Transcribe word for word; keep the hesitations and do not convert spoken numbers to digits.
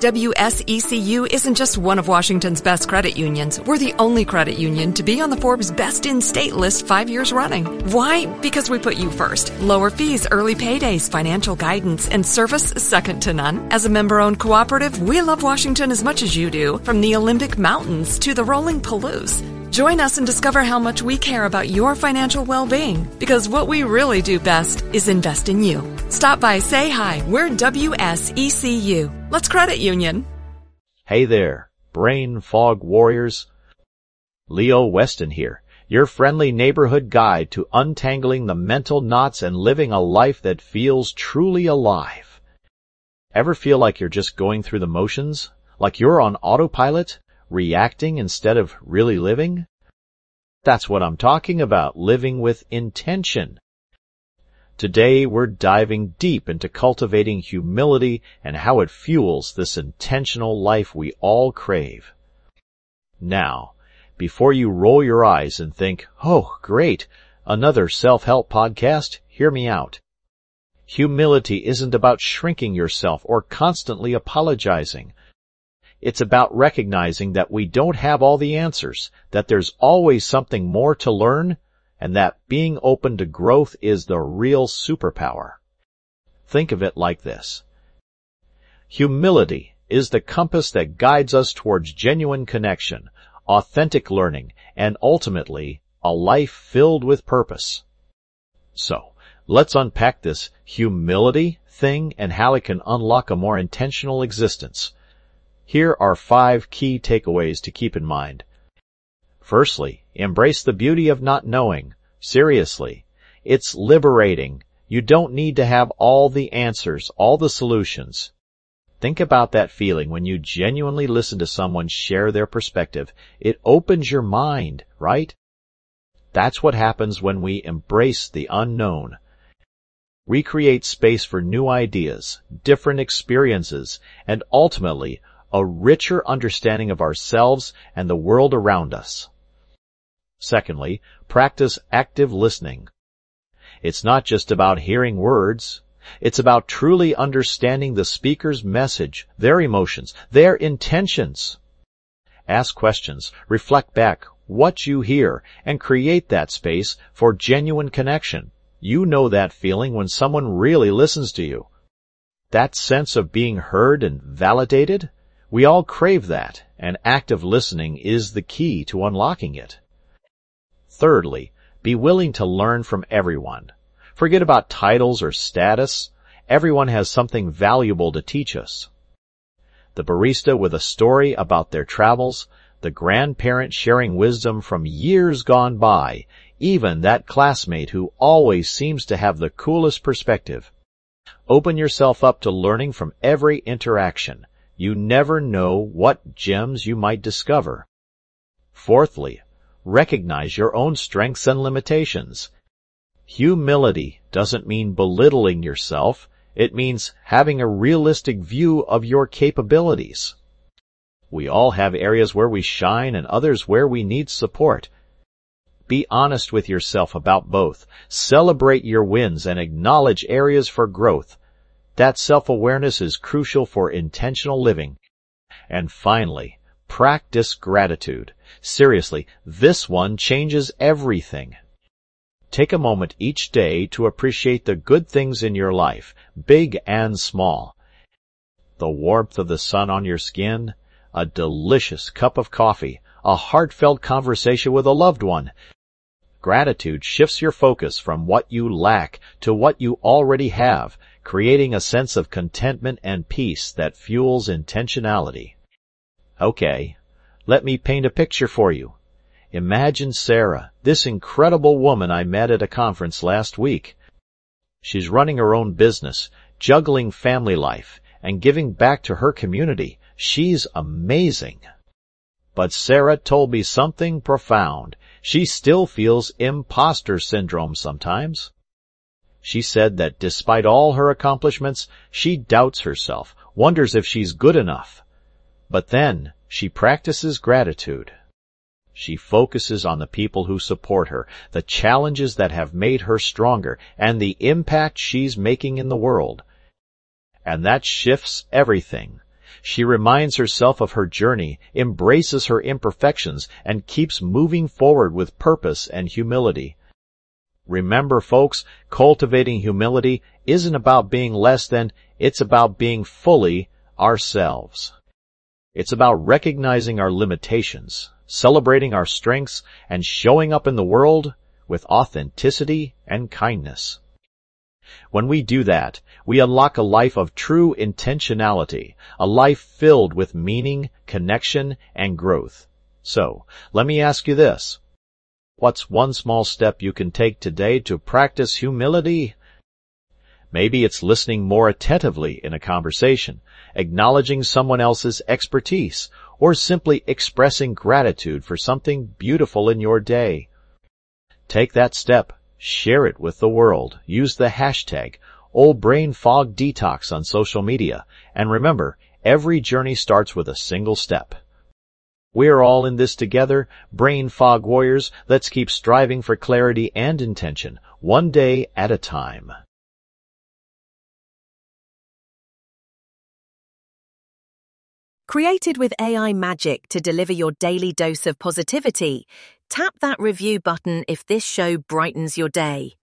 W S E C U isn't just one of Washington's best credit unions. We're the only credit union to be on the Forbes Best in State list five years running. Why? Because we put you first. Lower fees, early paydays, financial guidance, and service second to none. As a member-owned cooperative, we love Washington as much as you do, from the Olympic Mountains to the rolling Palouse. Join us and discover how much we care about your financial well-being, because what we really do best is invest in you. Stop by, say hi. We're W S E C U. Let's credit union. Hey there, brain fog warriors. Leo Weston here, your friendly neighborhood guide to untangling the mental knots and living a life that feels truly alive. Ever feel like you're just going through the motions? Like you're on autopilot? Reacting instead of really living? That's what I'm talking about, living with intention. Today we're diving deep into cultivating humility and how it fuels this intentional life we all crave. Now, before you roll your eyes and think, oh, great, another self-help podcast, hear me out. Humility isn't about shrinking yourself or constantly apologizing. It's about recognizing that we don't have all the answers, that there's always something more to learn, and that being open to growth is the real superpower. Think of it like this. Humility is the compass that guides us towards genuine connection, authentic learning, and ultimately, a life filled with purpose. So, let's unpack this humility thing and how it can unlock a more intentional existence. Here are five key takeaways to keep in mind. Firstly, embrace the beauty of not knowing. Seriously, it's liberating. You don't need to have all the answers, all the solutions. Think about that feeling when you genuinely listen to someone share their perspective. It opens your mind, right? That's what happens when we embrace the unknown. We create space for new ideas, different experiences, and ultimately, a richer understanding of ourselves and the world around us. Secondly, practice active listening. It's not just about hearing words. It's about truly understanding the speaker's message, their emotions, their intentions. Ask questions, reflect back what you hear, and create that space for genuine connection. You know that feeling when someone really listens to you. That sense of being heard and validated? We all crave that, and active listening is the key to unlocking it. Thirdly, be willing to learn from everyone. Forget about titles or status. Everyone has something valuable to teach us. The barista with a story about their travels, the grandparent sharing wisdom from years gone by, even that classmate who always seems to have the coolest perspective. Open yourself up to learning from every interaction. You never know what gems you might discover. Fourthly, recognize your own strengths and limitations. Humility doesn't mean belittling yourself. It means having a realistic view of your capabilities. We all have areas where we shine and others where we need support. Be honest with yourself about both. Celebrate your wins and acknowledge areas for growth. That self-awareness is crucial for intentional living. And finally, practice gratitude. Seriously, this one changes everything. Take a moment each day to appreciate the good things in your life, big and small. The warmth of the sun on your skin, a delicious cup of coffee, a heartfelt conversation with a loved one. Gratitude shifts your focus from what you lack to what you already have, creating a sense of contentment and peace that fuels intentionality. Okay, let me paint a picture for you. Imagine Sarah, this incredible woman I met at a conference last week. She's running her own business, juggling family life, and giving back to her community. She's amazing. But Sarah told me something profound. She still feels imposter syndrome sometimes. She said that despite all her accomplishments, she doubts herself, wonders if she's good enough. But then she practices gratitude. She focuses on the people who support her, the challenges that have made her stronger, and the impact she's making in the world. And that shifts everything. She reminds herself of her journey, embraces her imperfections, and keeps moving forward with purpose and humility. Remember, folks, cultivating humility isn't about being less than, it's about being fully ourselves. It's about recognizing our limitations, celebrating our strengths, and showing up in the world with authenticity and kindness. When we do that, we unlock a life of true intentionality, a life filled with meaning, connection, and growth. So, let me ask you this. What's one small step you can take today to practice humility? Maybe it's listening more attentively in a conversation, acknowledging someone else's expertise, or simply expressing gratitude for something beautiful in your day. Take that step. Share it with the world. Use the hashtag Old Brain Fog Detox on social media. And remember, every journey starts with a single step. We're all in this together, Brain Fog Warriors. Let's keep striving for clarity and intention, one day at a time. Created with A I magic to deliver your daily dose of positivity, tap that review button if this show brightens your day.